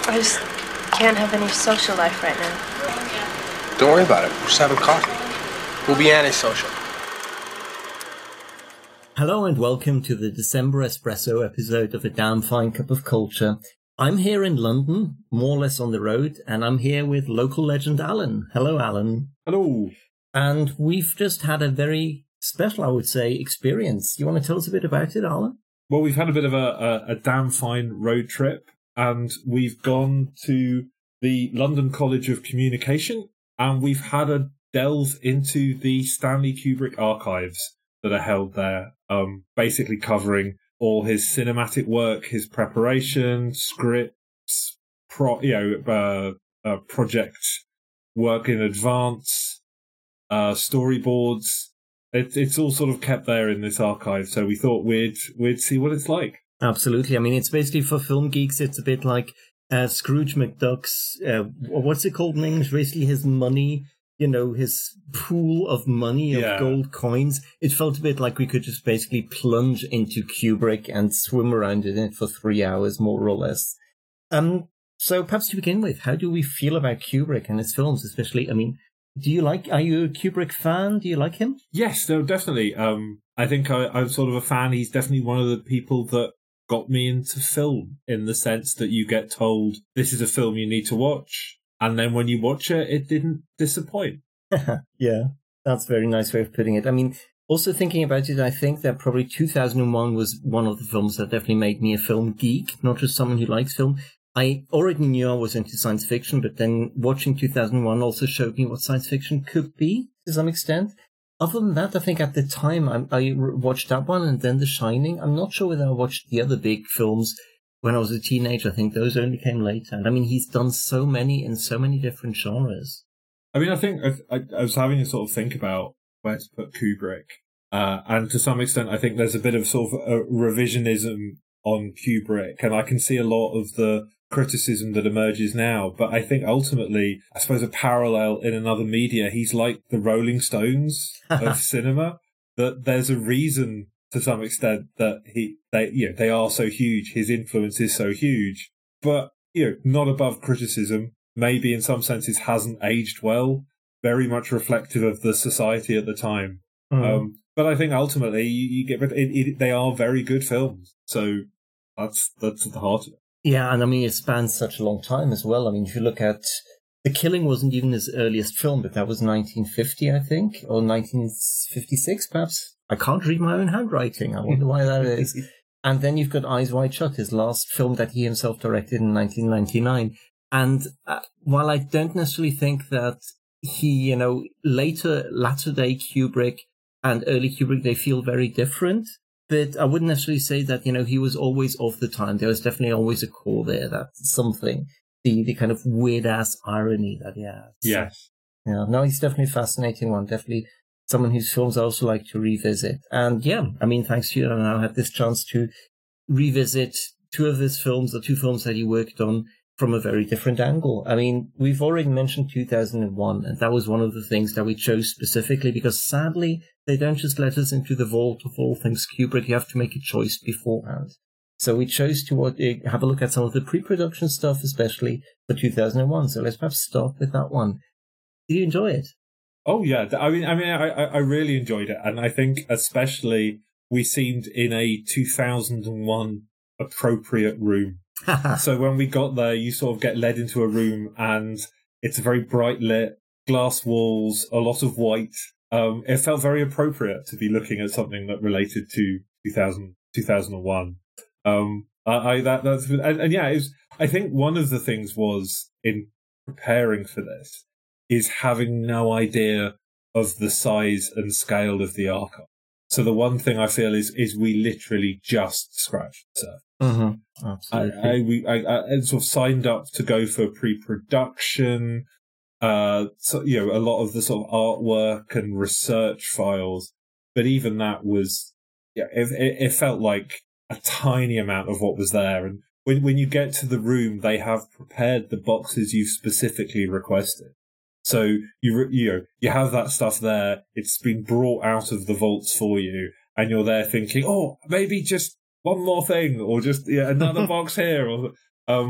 I just can't have any social life right now. Don't worry about it. We're just having coffee. We'll be antisocial. Hello and welcome to the December Espresso episode of A Damn Fine Cup of Culture. I'm here in London, more or less on the road, and I'm here with local legend Alan. Hello, Alan. Hello. And we've just had a very special, I would say, experience. You want to tell us a bit about it, Alan? Well, we've had a bit of a damn fine road trip, and we've gone to the London College of Communication, and we've had a delve into the Stanley Kubrick archives that are held there, basically covering all his cinematic work, his preparation, scripts, project work in advance, storyboards. It's all sort of kept there in this archive, so we thought we'd see what it's like. Absolutely. I mean, it's basically for film geeks. It's a bit like Scrooge McDuck's, what's it called in English? Basically his money, his pool of money, of gold coins. It felt a bit like we could just basically plunge into Kubrick and swim around in it for 3 hours, more or less. So perhaps to begin with, how do we feel about Kubrick and his films, especially? I mean, are you a Kubrick fan? Do you like him? Yes, no, definitely. I think I'm sort of a fan. He's definitely one of the people that got me into film, in the sense that you get told, this is a film you need to watch. And then when you watch it, it didn't disappoint. Yeah, that's a very nice way of putting it. I mean, also thinking about it, I think that probably 2001 was one of the films that definitely made me a film geek, not just someone who likes film. I already knew I was into science fiction, but then watching 2001 also showed me what science fiction could be, to some extent. Other than that, I think at the time I watched that one and then The Shining. I'm not sure whether I watched the other big films when I was a teenager. I think those only came later. And I mean, he's done so many in so many different genres. I mean, I think I was having to sort of think about where to put Kubrick. And to some extent, I think there's a bit of sort of a revisionism on Kubrick. And I can see a lot of the criticism that emerges now. But I think ultimately, I suppose a parallel in another media, he's like the Rolling Stones of cinema. That there's a reason, to some extent, that they are so huge. His influence is so huge, but not above criticism. Maybe in some senses hasn't aged well. Very much reflective of the society at the time. Mm. But I think ultimately you get they are very good films. So that's at the heart of it. Yeah, and I mean it spans such a long time as well. I mean, if you look at The Killing, wasn't even his earliest film, but that was 1950, I think, or 1956, perhaps. I can't read my own handwriting. I wonder why that is. And then you've got Eyes Wide Shut, his last film that he himself directed in 1999. And while I don't necessarily think that he, latter day Kubrick and early Kubrick, they feel very different, but I wouldn't necessarily say that, he was always of the time. There was definitely always a core there, that's something, the kind of weird-ass irony that he has. Yes. So, yeah, no, he's definitely a fascinating one. Definitely someone whose films I also like to revisit. And yeah, I mean, thanks to you, I now had this chance to revisit two of his films, the two films that he worked on from a very different angle. I mean, we've already mentioned 2001, and that was one of the things that we chose specifically because sadly, they don't just let us into the vault of all things Kubrick. You have to make a choice beforehand. So we chose to have a look at some of the pre-production stuff, especially for 2001. So let's perhaps start with that one. Did you enjoy it? Oh yeah, I really enjoyed it, and I think especially we seemed in a 2001 appropriate room. So when we got there, you sort of get led into a room, and it's a very bright lit, glass walls, a lot of white. It felt very appropriate to be looking at something that related to 2001. I think one of the things was in preparing for this is having no idea of the size and scale of the archive. So the one thing I feel is we literally just scratched the surface. Mm-hmm. Absolutely. I sort of signed up to go for pre-production, a lot of the sort of artwork and research files, but even that was, it felt like a tiny amount of what was there. And when you get to the room, they have prepared the boxes you've specifically requested. So you have that stuff there. It's been brought out of the vaults for you, and you're there thinking, oh, maybe just one more thing, or just another box here, or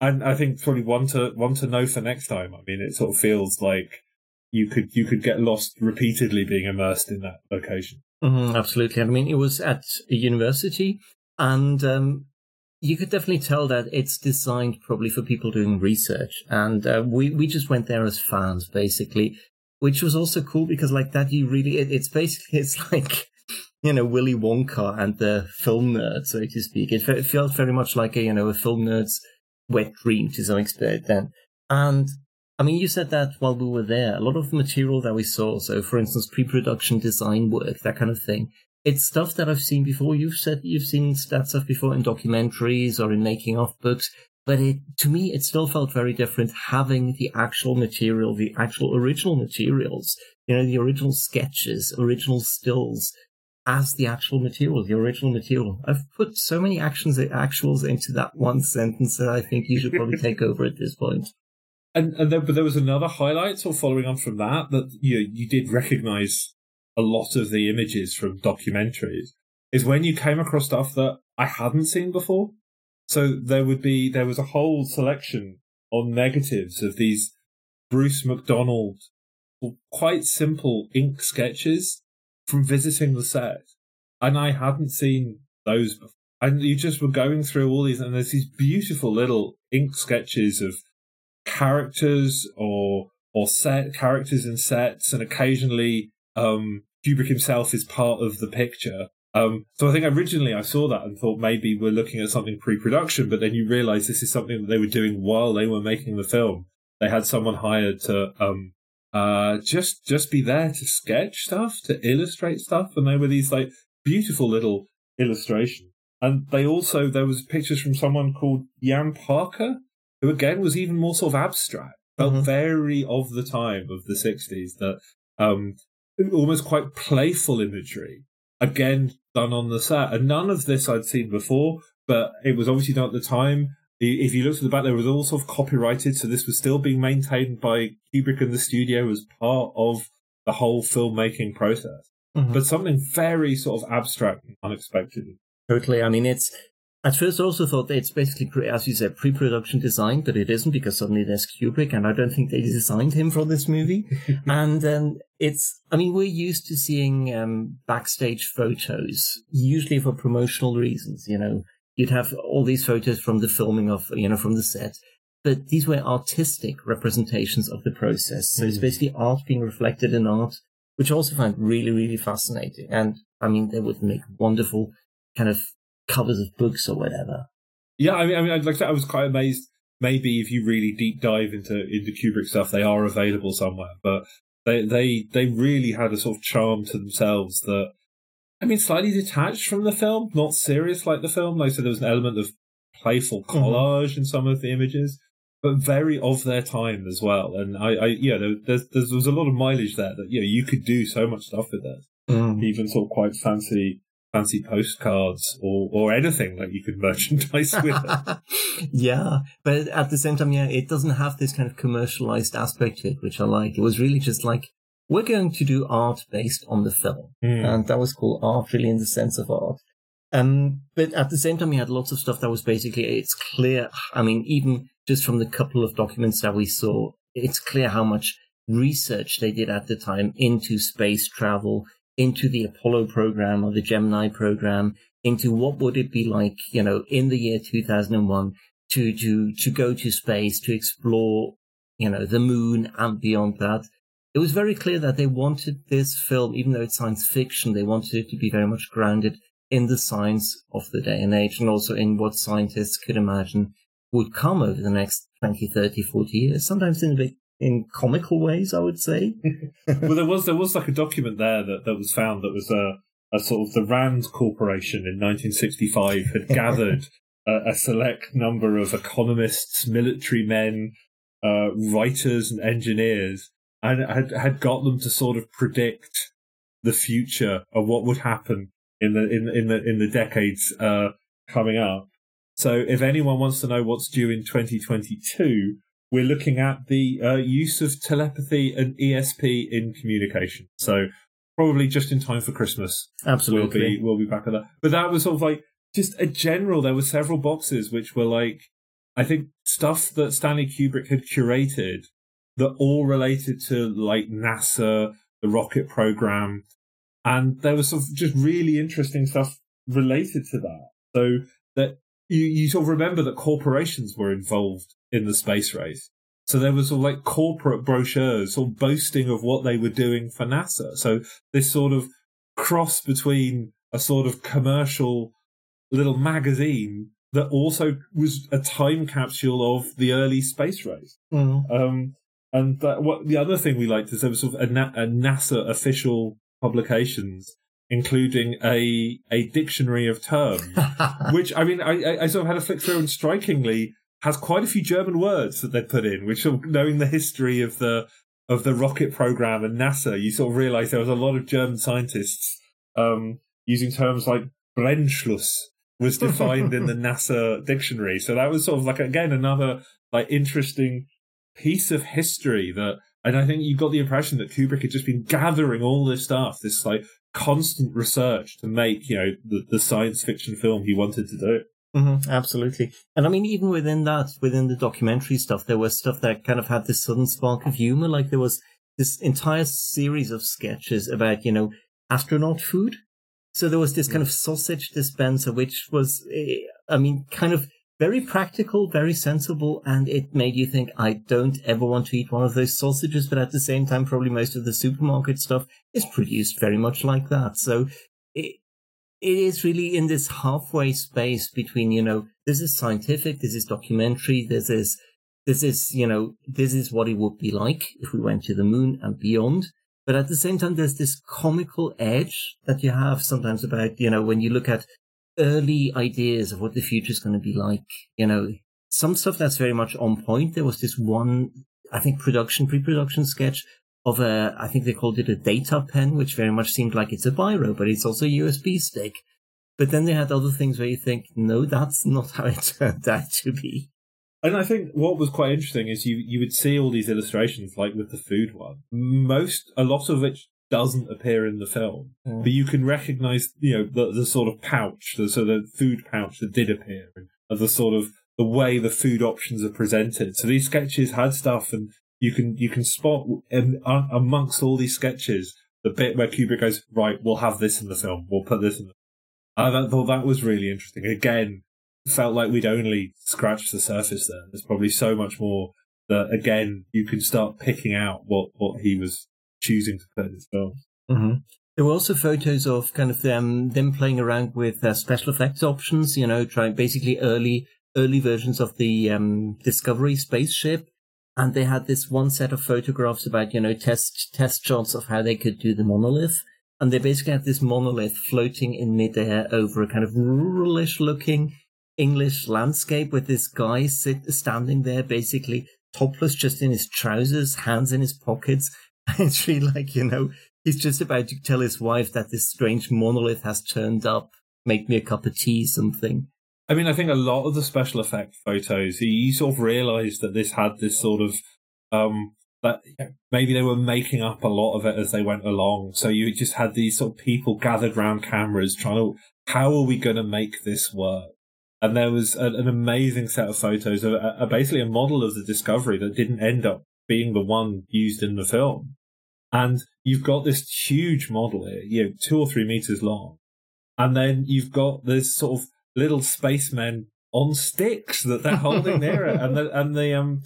And I think probably one to know for next time. I mean, it sort of feels like you could get lost repeatedly being immersed in that location. Absolutely. I mean, it was at a university, and you could definitely tell that it's designed probably for people doing research. And we just went there as fans, basically, which was also cool because like that, it's like, Willy Wonka and the film nerd, so to speak. It felt very much like a film nerd's wet dream to some extent then. And I mean, you said that while we were there, a lot of the material that we saw, so for instance, pre-production design work, that kind of thing, it's stuff that I've seen before. You've said you've seen that stuff before in documentaries or in making of books, but to me, it still felt very different having the actual material, the actual original materials, the original sketches, original stills, as the actual material, the original material. I've put so many actuals into that one sentence that I think you should probably take over at this point. But there was another highlight, sort of following on from that you did recognise a lot of the images from documentaries, is when you came across stuff that I hadn't seen before. So there was a whole selection on negatives of these Bruce McDonald, quite simple ink sketches from visiting the set, and I hadn't seen those before. And you just were going through all these, and there's these beautiful little ink sketches of characters or characters in sets, and occasionally Kubrick himself is part of the picture. So I think originally I saw that and thought maybe we're looking at something pre-production, but then you realise this is something that they were doing while they were making the film. They had someone hired to just be there to sketch stuff, to illustrate stuff, and they were these like beautiful little illustrations. And there was pictures from someone called Jan Parker, who again was even more sort of abstract, felt very of the time of the 60s, that almost quite playful imagery, again done on the set. And none of this I'd seen before, but it was obviously done at the time. If you looked at the back, there was all sort of copyrighted, so this was still being maintained by Kubrick and the studio as part of the whole filmmaking process. But something very sort of abstract and unexpected. Totally. I mean, at first I also thought that it's basically, as you said, pre-production design, but it isn't, because suddenly there's Kubrick, and I don't think they designed him for this movie. And we're used to seeing backstage photos, usually for promotional reasons, You'd have all these photos from the filming of, from the set, but these were artistic representations of the process. So it's basically art being reflected in art, which I also find really, really fascinating. And I mean, they would make wonderful kind of covers of books or whatever. Yeah, I mean, like I said, I was quite amazed. Maybe if you really deep dive into Kubrick stuff, they are available somewhere, but they really had a sort of charm to themselves that, I mean, slightly detached from the film, not serious like the film. Like I said, there was an element of playful collage in some of the images, but very of their time as well. And there was a lot of mileage there that, you could do so much stuff with this. Even sort of quite fancy postcards or anything that you could merchandise with it. Yeah, but at the same time, it doesn't have this kind of commercialized aspect to it, which I like. It was really just like, we're going to do art based on the film. And that was cool. Art really in the sense of art. But at the same time, we had lots of stuff that was basically, it's clear. I mean, even just from the couple of documents that we saw, it's clear how much research they did at the time into space travel, into the Apollo program or the Gemini program, into what would it be like, in the year 2001 to go to space, to explore, the moon and beyond that. It was very clear that they wanted this film, even though it's science fiction, they wanted it to be very much grounded in the science of the day and age, and also in what scientists could imagine would come over the next 20, 30, 40 years, sometimes in comical ways, I would say. Well, there was like a document there that was found that was a sort of the Rand Corporation in 1965 had gathered a select number of economists, military men, writers and engineers, and had got them to sort of predict the future of what would happen in the decades coming up. So if anyone wants to know what's due in 2022, we're looking at the use of telepathy and ESP in communication. So probably just in time for Christmas. Absolutely. We'll be back on that. But that was sort of like just a general, there were several boxes which were like, I think stuff that Stanley Kubrick had curated that all related to like NASA, the rocket program, and there was sort of just really interesting stuff related to that. So that you sort of remember that corporations were involved in the space race. So there was sort of like corporate brochures sort of boasting of what they were doing for NASA. So this sort of cross between a sort of commercial little magazine that also was a time capsule of the early space race. And what the other thing we liked is there was sort of a NASA official publications, including a dictionary of terms, which, I mean, I sort of had a flick through and strikingly has quite a few German words that they put in, which, knowing the history of the rocket program and NASA, you sort of realise there was a lot of German scientists using terms like Brennschluss was defined in the NASA dictionary. So that was sort of like, again, another like interesting piece of history that, and I think you got the impression that Kubrick had just been gathering all this stuff, this like constant research to make, you know, the science fiction film he wanted to do. Absolutely. And I mean, even within the documentary stuff, there was stuff that kind of had this sudden spark of humor. Like there was this entire series of sketches about, you know, astronaut food. So there was this kind of sausage dispenser, which was, I mean, kind of very practical, very sensible, and it made you think, I don't ever want to eat one of those sausages, but at the same time, probably most of the supermarket stuff is produced very much like that. So it is really in this halfway space between, you know, this is scientific, this is documentary, this is, you know, this is what it would be like if we went to the moon and beyond. But at the same time, there's this comical edge that you have sometimes about, you know, when you look at early ideas of what the future is going to be like, you know, some stuff that's very much on point. There was this one, I think, pre-production sketch of I think they called it a data pen, which very much seemed like it's a biro, but it's also a USB stick. But then they had other things where you think, no, that's not how it turned out to be. And I think what was quite interesting is you would see all these illustrations, like with the food one. A lot of it doesn't appear in the film, but you can recognise, you know, the sort of pouch, the sort of food pouch that did appear, and the sort of the way the food options are presented. So these sketches had stuff, and you can spot amongst all these sketches the bit where Kubrick goes, right, we'll have this in the film, we'll put this in the film. I thought that was really interesting. Again, felt like we'd only scratched the surface there. There's probably so much more that, again, you can start picking out what he was choosing to put in his films. There were also photos of kind of them playing around with special effects options, you know, trying basically early versions of the Discovery spaceship. And they had this one set of photographs about, you know, test shots of how they could do the monolith. And they basically had this monolith floating in midair over a kind of ruralish looking English landscape with this guy standing there basically topless, just in his trousers, hands in his pockets. It's really like, you know, he's just about to tell his wife that this strange monolith has turned up. Make me a cup of tea, something. I mean, I think a lot of the special effect photos, you sort of realised that this had this sort of, that maybe they were making up a lot of it as they went along. So you just had these sort of people gathered around cameras trying to, how are we going to make this work? And there was an amazing set of photos of basically a model of the Discovery that didn't end up being the one used in the film. And you've got this huge model here, you know, 2 or 3 meters long. And then you've got this sort of little spacemen on sticks that they're holding near it. And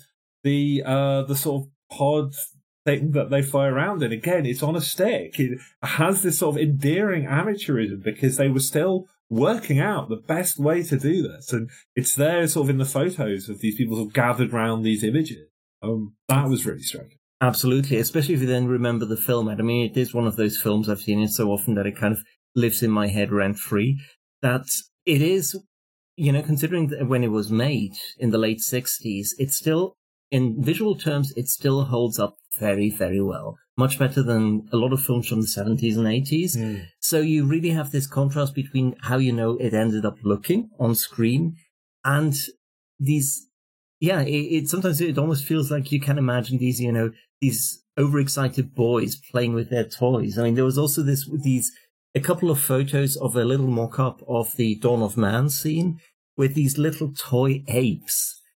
the sort of pod thing that they fly around in, again, it's on a stick. It has this sort of endearing amateurism because they were still working out the best way to do this. And it's there sort of in the photos of these people sort of gathered around these images. That was really striking. Absolutely, especially if you then remember the film. I mean, it is one of those films I've seen it so often that it kind of lives in my head rent-free. That it is, you know, considering that when it was made in the late 60s, it's still, in visual terms, it still holds up very, very well. Much better than a lot of films from the 70s and 80s. So you really have this contrast between how, you know, it ended up looking on screen and these, yeah, sometimes it almost feels like you can imagine these, you know, these overexcited boys playing with their toys. I mean, there was also a couple of photos of a little mock-up of the Dawn of Man scene with these little toy apes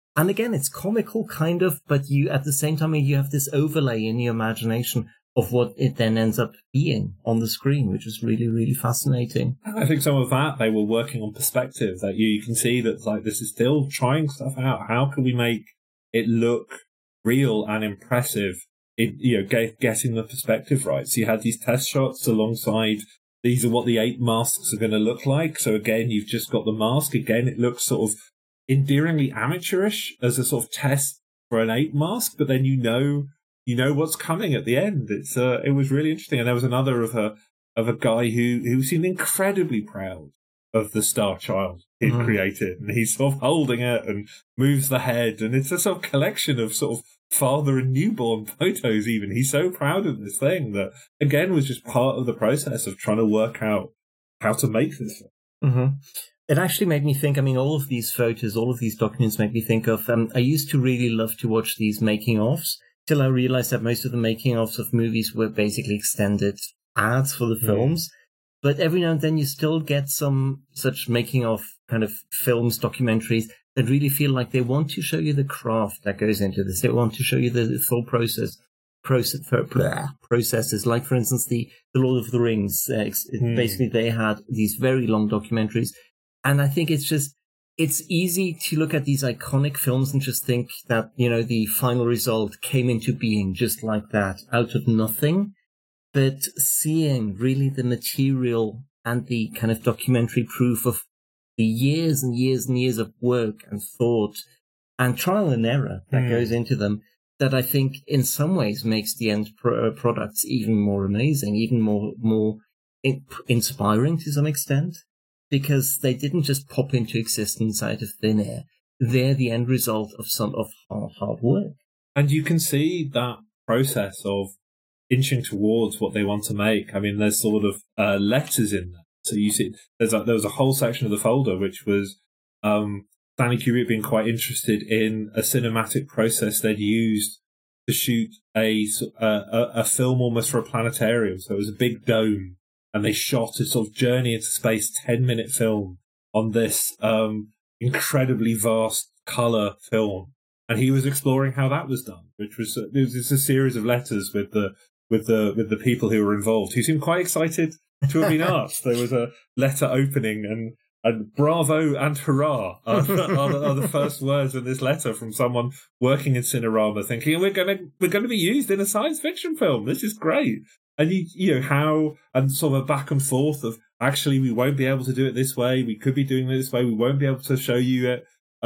And again, it's comical kind of, but you, at the same time, you have this overlay in your imagination of what it then ends up being on the screen, which is really, really fascinating. I think some of that, they were working on perspective, that you can see that like this is still trying stuff out. How can we make it look real and impressive? Getting the perspective right. So you had these test shots alongside, these are what the 8 masks are going to look like. So again, you've just got the mask. Again, it looks sort of endearingly amateurish as a sort of test for an 8 mask, but then you know what's coming at the end. It was really interesting. And there was another of a guy who seemed incredibly proud of the Star Child he'd created, and he's sort of holding it and moves the head, and it's a sort of collection of sort of father and newborn photos even. He's so proud of this thing that, again, was just part of the process of trying to work out how to make this. It actually made me think, I mean, all of these photos, all of these documents make me think of, I used to really love to watch these making-ofs, till I realized that most of the making-ofs of movies were basically extended ads for the films. But every now and then you still get some such making-of kind of films, documentaries, that really feel like they want to show you the craft that goes into this. They want to show you the full processes. Like, for instance, the Lord of the Rings. Basically, they had these very long documentaries. And I think it's easy to look at these iconic films and just think that, the final result came into being just like that, out of nothing. But seeing really the material and the kind of documentary proof of the years and years and years of work and thought and trial and error that goes into them, that I think in some ways makes the end products even more amazing, even more inspiring to some extent, because they didn't just pop into existence out of thin air. They're the end result of hard work. And you can see that process of inching towards what they want to make. I mean, there's sort of letters in there. So you see, there was a whole section of the folder which was Stanley Kubrick being quite interested in a cinematic process they'd used to shoot a film almost for a planetarium. So it was a big dome, and they shot a sort of journey into space 10-minute film on this incredibly vast colour film. And he was exploring how that was done, which was a series of letters with the people who were involved, who seemed quite excited to have been asked. There was a letter opening, and bravo and hurrah are the first words in this letter from someone working in Cinerama, thinking we're going to be used in a science fiction film. This is great. And how, and sort of a back and forth of, actually, we won't be able to do it this way. We could be doing it this way. We won't be able to show you it.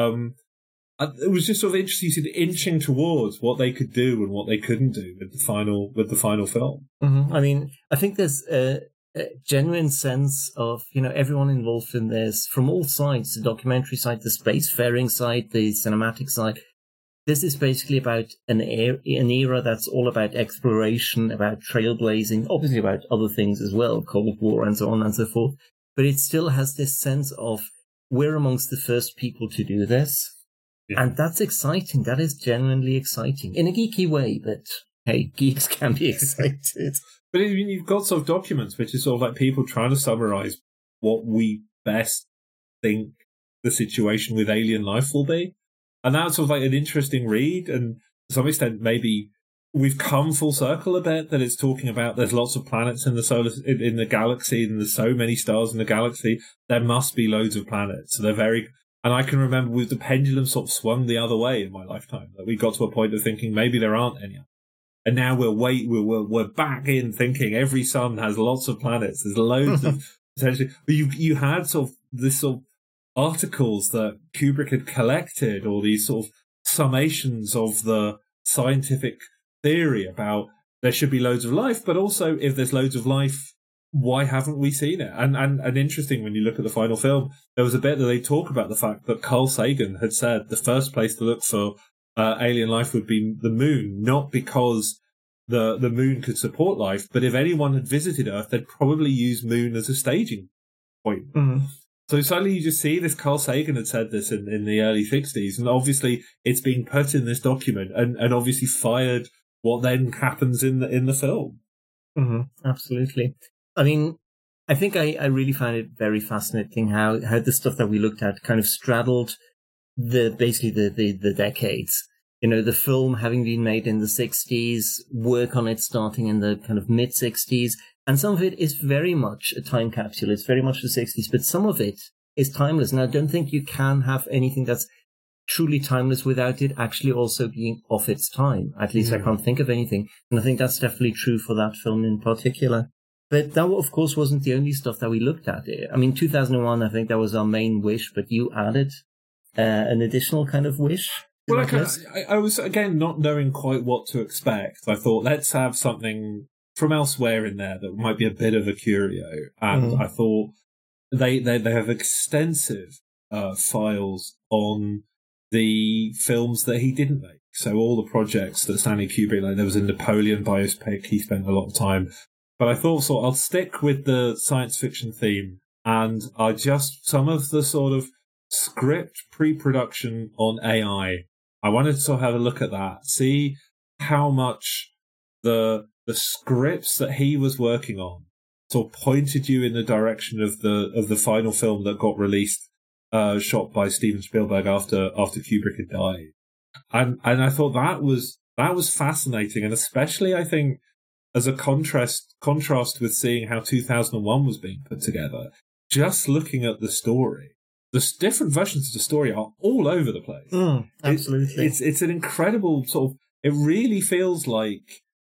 It was just sort of interesting, inching towards what they could do and what they couldn't do with the final film. I mean, I think there's a genuine sense of, everyone involved in this from all sides, the documentary side, the spacefaring side, the cinematic side. This is basically about an era that's all about exploration, about trailblazing, obviously about other things as well, Cold War and so on and so forth. But it still has this sense of, we're amongst the first people to do this. Yeah. And that's exciting. That is genuinely exciting in a geeky way, but hey, geeks can be excited. But you've got sort of documents which is sort of like people trying to summarize what we best think the situation with alien life will be. And that's sort of like an interesting read. And to some extent, maybe we've come full circle a bit, that it's talking about there's lots of planets in the galaxy, and there's so many stars in the galaxy. There must be loads of planets. So they're very. And I can remember with the pendulum sort of swung the other way in my lifetime, that we got to a point of thinking maybe there aren't any. And now we're back in thinking every sun has lots of planets. There's loads of potentially. You had sort of this sort of articles that Kubrick had collected, or these sort of summations of the scientific theory about there should be loads of life, but also if there's loads of life, why haven't we seen it? And interesting, when you look at the final film, there was a bit that they talk about the fact that Carl Sagan had said the first place to look for alien life would be the moon, not because the moon could support life, but if anyone had visited Earth, they'd probably use moon as a staging point. Mm-hmm. So suddenly you just see this. Carl Sagan had said this in the early 60s, and obviously it's being put in this document and obviously fired what then happens in the film. Mm-hmm. Absolutely. I mean, I think I really find it very fascinating how the stuff that we looked at kind of straddled the decades. You know, the film having been made in the 60s, work on it starting in the kind of mid-60s, and some of it is very much a time capsule. It's very much the 60s, but some of it is timeless. And I don't think you can have anything that's truly timeless without it actually also being of its time. At least I can't think of anything. And I think that's definitely true for that film in particular. But that, of course, wasn't the only stuff that we looked at. I mean, 2001, I think that was our main wish, but you added an additional kind of wish. Well, I was, again, not knowing quite what to expect. I thought, let's have something from elsewhere in there that might be a bit of a curio. And I thought they have extensive files on the films that he didn't make. So all the projects that Stanley Kubrick, like there was a Napoleon biopic, he spent a lot of time. But I thought, I'll stick with the science fiction theme, and some of the sort of script pre-production on AI. I wanted to sort of have a look at that, see how much the scripts that he was working on sort of pointed you in the direction of the final film that got released, shot by Steven Spielberg after Kubrick had died, and I thought that was fascinating, and especially I think as a contrast with seeing how 2001 was being put together. Just looking at the story, the different versions of the story are all over the place. Absolutely, it's an incredible sort of. It really feels like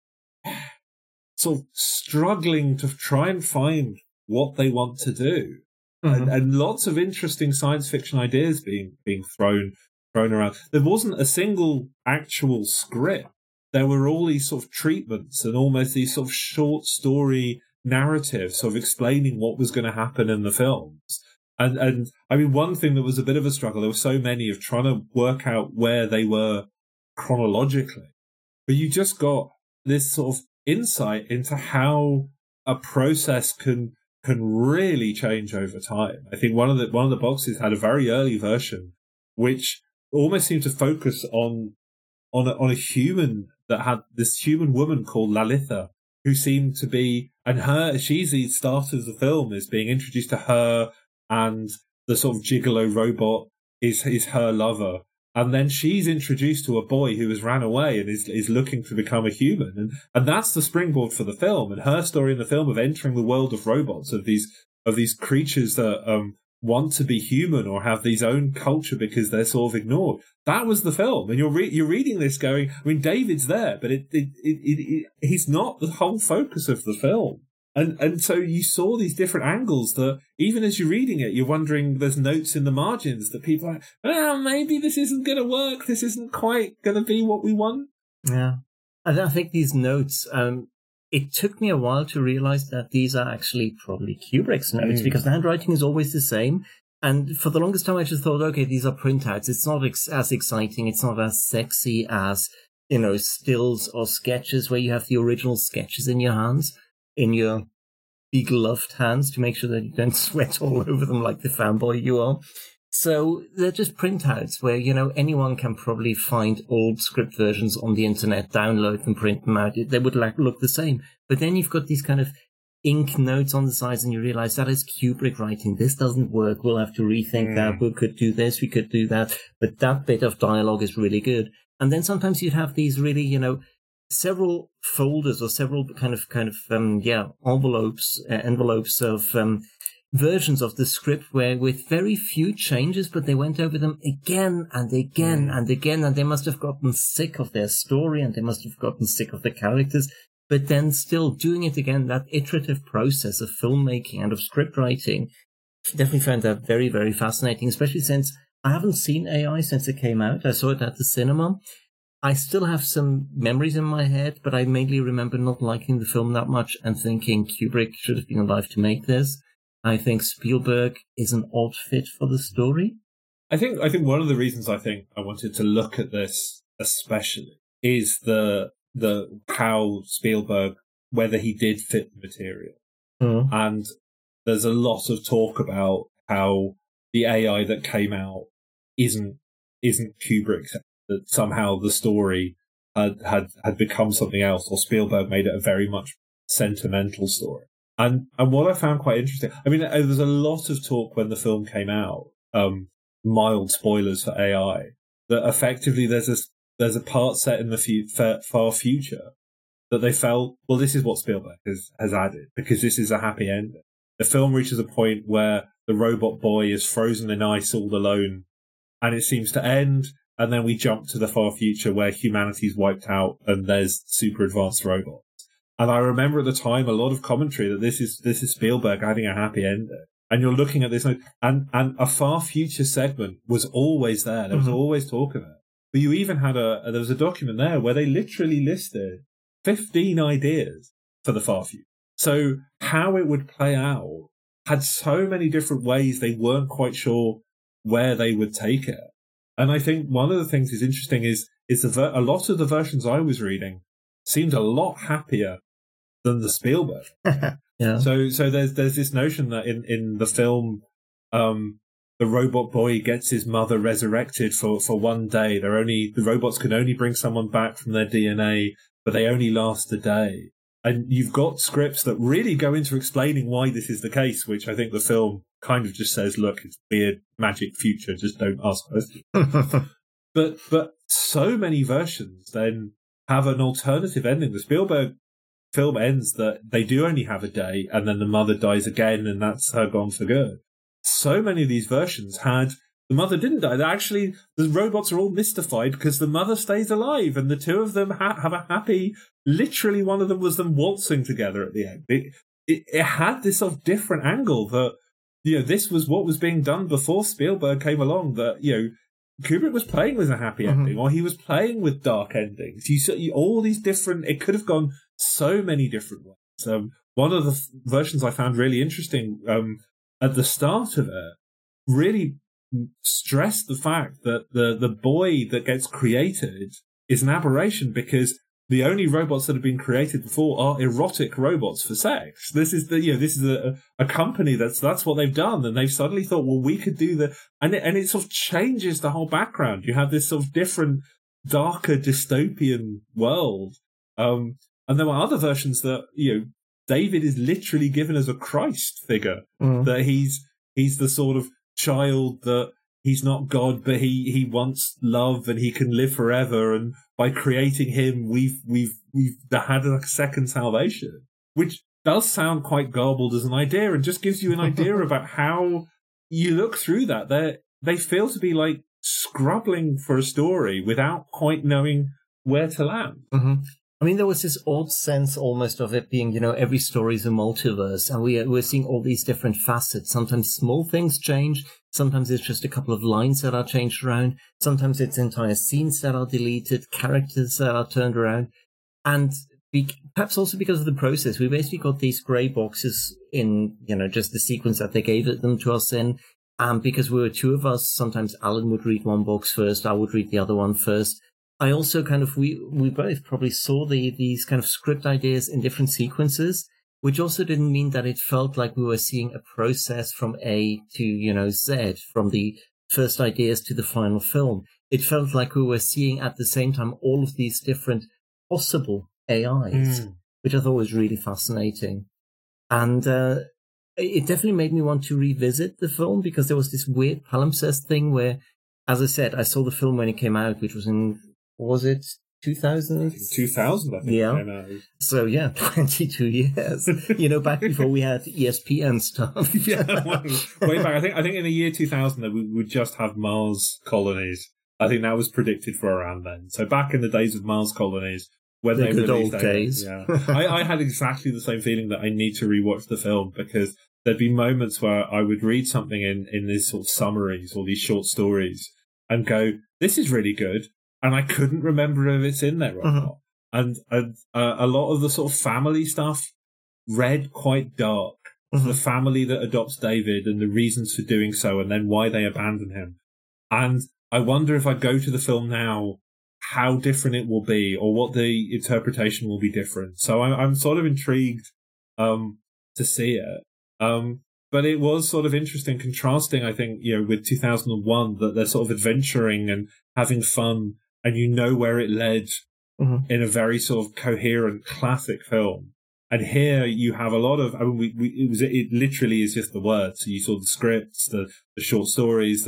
sort of struggling to try and find what they want to do. And lots of interesting science fiction ideas being thrown around. There wasn't a single actual script. There were all these sort of treatments and almost these sort of short story narratives sort of explaining what was going to happen in the films. And I mean, one thing that was a bit of a struggle, there were so many of trying to work out where they were chronologically. But you just got this sort of insight into how a process can really change over time. I think one of the boxes had a very early version which almost seemed to focus on a human that had this human woman called Lalitha, who seemed to be, and she's the start of the film, is being introduced to her, and the sort of gigolo robot is her lover. And then she's introduced to a boy who has ran away and is looking to become a human. And that's the springboard for the film. And her story in the film of entering the world of robots, of these creatures that want to be human or have these own culture because they're sort of ignored. That was the film. And you're reading this going, I mean, David's there, but he's not the whole focus of the film. And so you saw these different angles that even as you're reading it, you're wondering, there's notes in the margins that people are like, well, maybe this isn't going to work. This isn't quite going to be what we want. Yeah. And I think these notes, it took me a while to realize that these are actually probably Kubrick's notes because the handwriting is always the same. And for the longest time, I just thought, okay, these are printouts. It's not as exciting. It's not as sexy as, stills or sketches where you have the original sketches in your hands, in your big gloved hands to make sure that you don't sweat all over them like the fanboy you are. So they're just printouts where, anyone can probably find old script versions on the internet, download them, print them out. They would look the same. But then you've got these kind of ink notes on the sides and you realize that is Kubrick writing. This doesn't work. We'll have to rethink that. We could do this. We could do that. But that bit of dialogue is really good. And then sometimes you'd have these really, several folders or several envelopes of versions of the script where with very few changes, but they went over them again and again and again, and they must have gotten sick of their story and they must have gotten sick of the characters, but then still doing it again, that iterative process of filmmaking and of script writing. Definitely found that very, very fascinating, especially since I haven't seen AI since it came out. I saw it at the cinema. I still have some memories in my head, but I mainly remember not liking the film that much and thinking Kubrick should have been alive to make this. I think Spielberg is an odd fit for the story. I think one of the reasons I think I wanted to look at this especially is the how Spielberg, whether he did fit the material. And there's a lot of talk about how the AI that came out isn't Kubrick's. That somehow the story had become something else, or Spielberg made it a very much sentimental story. And what I found quite interesting, I mean, there's a lot of talk when the film came out mild spoilers for AI, that effectively there's a part set in the far future that they felt, well, this is what Spielberg has added, because this is a happy ending. The film reaches a point where the robot boy is frozen in ice all alone, and it seems to end, and then we jump to the far future where humanity's wiped out and there's super advanced robots. And I remember at the time a lot of commentary that this is Spielberg adding a happy ending. And you're looking at this, and a far future segment was always there. There was always talk of it. But you even had there was a document there where they literally listed 15 ideas for the far future. So how it would play out had so many different ways they weren't quite sure where they would take it. And I think one of the things is interesting is a lot of the versions I was reading seemed a lot happier than the Spielberg. Yeah. So there's this notion that in the film, the robot boy gets his mother resurrected for one day. The robots can only bring someone back from their DNA, but they only last a day. And you've got scripts that really go into explaining why this is the case, which I think the film kind of just says, look, it's weird magic future, just don't ask questions. But so many versions then have an alternative ending. The Spielberg film ends that they do only have a day, and then the mother dies again, and that's her gone for good. So many of these versions had the mother didn't die. Actually, the robots are all mystified because the mother stays alive, and the two of them have a happy. Literally, one of them was them waltzing together at the end. It had this sort of different angle that this was what was being done before Spielberg came along. That Kubrick was playing with a happy ending, or he was playing with dark endings. You all these different. It could have gone so many different ways. One of the versions I found really interesting at the start of it really stressed the fact that the boy that gets created is an aberration, because the only robots that have been created before are erotic robots for sex. This is a company that's what they've done, and they've suddenly thought, well, we could do and it sort of changes the whole background. You have this sort of different, darker dystopian world. And there were other versions that David is literally given as a Christ figure, that he's the sort of child that he's not God, but he wants love and he can live forever. And by creating him, we've had a second salvation, which does sound quite garbled as an idea, and just gives you an idea about how you look through that. They feel to be like scrabbling for a story without quite knowing where to land. I mean, there was this odd sense almost of it being, every story is a multiverse, and we're seeing all these different facets. Sometimes small things change. Sometimes it's just a couple of lines that are changed around. Sometimes it's entire scenes that are deleted, characters that are turned around. And perhaps also because of the process, we basically got these grey boxes in, just the sequence that they gave them to us in. And because we were two of us, sometimes Alan would read one box first, I would read the other one first. I also we both probably saw these kind of script ideas in different sequences, which also didn't mean that it felt like we were seeing a process from A to, Z, from the first ideas to the final film. It felt like we were seeing at the same time all of these different possible AIs, which I thought was really fascinating. And it definitely made me want to revisit the film, because there was this weird palimpsest thing where, as I said, I saw the film when it came out, which was in... Was it 2000? 2000, I think. Yeah. It came out. So, 22 years. Back before we had ESPN stuff. Way back. I think in the year 2000 that we would just have Mars colonies. I think that was predicted for around then. So back in the days of Mars colonies, when the they good released old days. Yeah. I had exactly the same feeling that I need to rewatch the film, because there'd be moments where I would read something in these sort of summaries or these short stories and go, this is really good. And I couldn't remember if it's in there or not. And a lot of the sort of family stuff read quite dark. The family that adopts David and the reasons for doing so, and then why they abandon him. And I wonder if I go to the film now, how different it will be, or what the interpretation will be different. So I'm sort of intrigued to see it. But it was sort of interesting, contrasting, I think, with 2001, that they're sort of adventuring and having fun, and where it led in a very sort of coherent classic film. And here you have a lot of, it literally is just the words. So you saw the scripts, the short stories,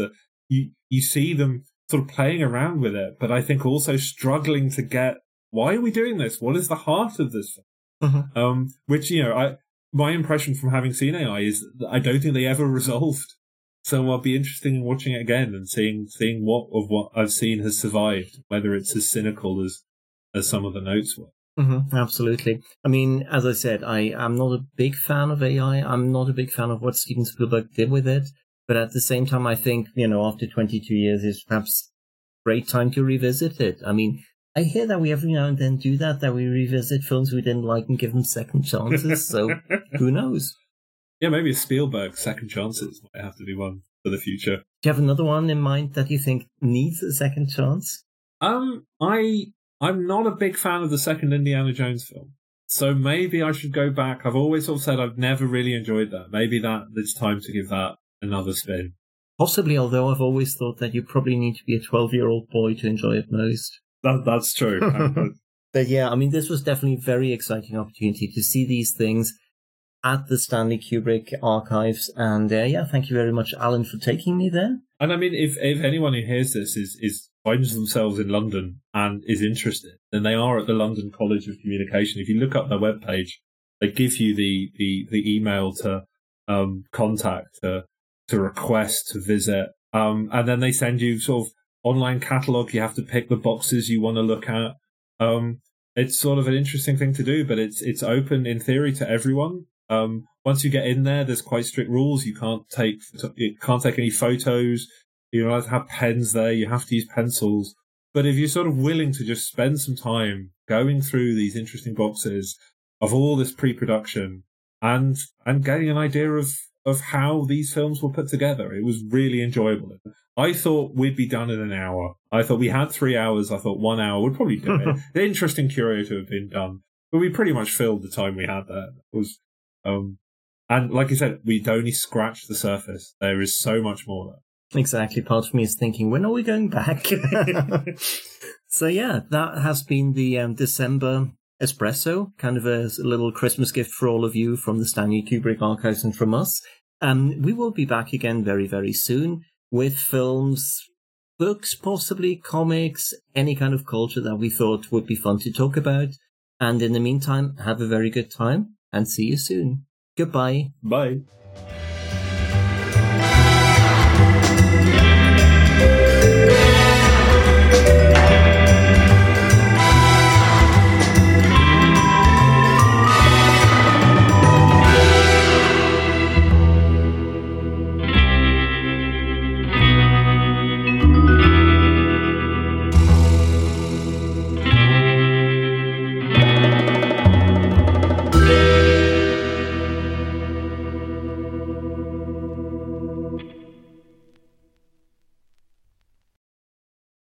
you see them sort of playing around with it, but I think also struggling to get, why are we doing this? What is the heart of this film? Mm-hmm. Which, my impression from having seen AI is that I don't think they ever resolved. So I'll be interested in watching it again and seeing what I've seen has survived, whether it's as cynical as some of the notes were. Mm-hmm, absolutely. I mean, as I said, I am not a big fan of AI. I'm not a big fan of what Steven Spielberg did with it. But at the same time, I think, after 22 years is perhaps a great time to revisit it. I mean, I hear that we every now and then do that we revisit films we didn't like and give them second chances. So who knows? Yeah, maybe a Spielberg second chances might have to be one for the future. Do you have another one in mind that you think needs a second chance? I'm not a big fan of the second Indiana Jones film. So maybe I should go back. I've always sort of said I've never really enjoyed that. Maybe it's time to give that another spin. Possibly, although I've always thought that you probably need to be a 12-year-old boy to enjoy it most. That's true. But yeah, I mean, this was definitely a very exciting opportunity to see these things at the Stanley Kubrick archives. And thank you very much, Alan, for taking me there. And I mean, if anyone who hears this is finds themselves in London and is interested, then they are at the London College of Communication. If you look up their webpage, they give you the email to contact, to request, to visit. And then they send you sort of online catalogue. You have to pick the boxes you want to look at. It's sort of an interesting thing to do, but it's open in theory to everyone. Once you get in there, there's quite strict rules. You can't take any photos. You don't have to have pens there. You have to use pencils. But if you're sort of willing to just spend some time going through these interesting boxes of all this pre-production and getting an idea of how these films were put together, it was really enjoyable. I thought we'd be done in an hour. I thought we had 3 hours. I thought 1 hour would probably do it. The interesting curio to have been done, but we pretty much filled the time we had there. It was, and like you said, we'd only scratched the surface. There is so much more there. Exactly. Part of me is thinking, when are we going back? So yeah, that has been the December Espresso, kind of a little Christmas gift for all of you from the Stanley Kubrick archives and from us. We will be back again very, very soon with films, books, possibly comics, any kind of culture that we thought would be fun to talk about. And in the meantime, have a very good time and see you soon. Goodbye. Bye.